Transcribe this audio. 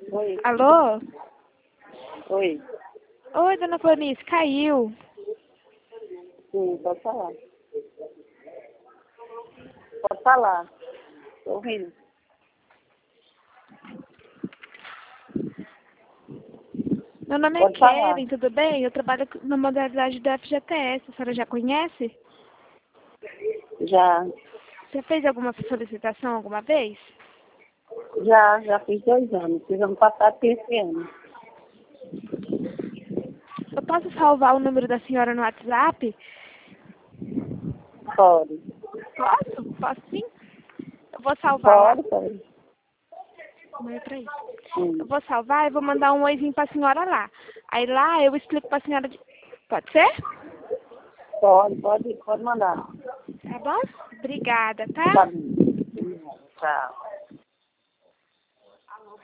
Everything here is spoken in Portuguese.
Oi. Alô? Oi. Oi, dona Clonice, caiu. Sim, pode falar. Pode falar. Tô ouvindo. Meu nome é Pode falar. Keren, tudo bem? Eu trabalho na modalidade do FGTS, a senhora já conhece? Já. Você fez alguma solicitação alguma vez? Já fiz 2 anos. Fiz ano passado e esse ano. Eu posso salvar o número da senhora no WhatsApp? Pode. Posso? Posso sim? Eu vou salvar lá. Pode. Mãe, peraí. Sim. Eu vou salvar e vou mandar um oizinho pra senhora lá. Aí lá eu explico pra senhora. Pode ser? Pode mandar. Tá bom? Obrigada, tá? Tá bom. Tchau.